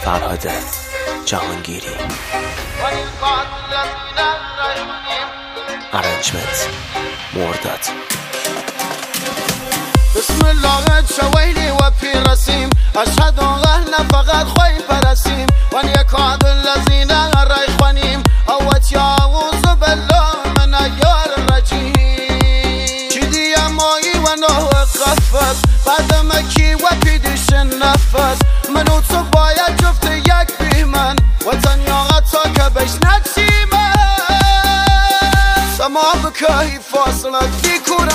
فرهاد جهانگیری. ارنجمنت مرداد. بسم الله شويلي وفي رسيم أشهد أن فقط خوي برسيم وأن يكاد الذين رايخونيم أوت يعوذ بالله من أيار الرجيم شدي يا ماي وأنا خفت بعد ما كي وبيدش النفس منو صبايا شفت يك بيمن وطن يغطاك بيش نتشيمن سما بكاي فاصلك في كل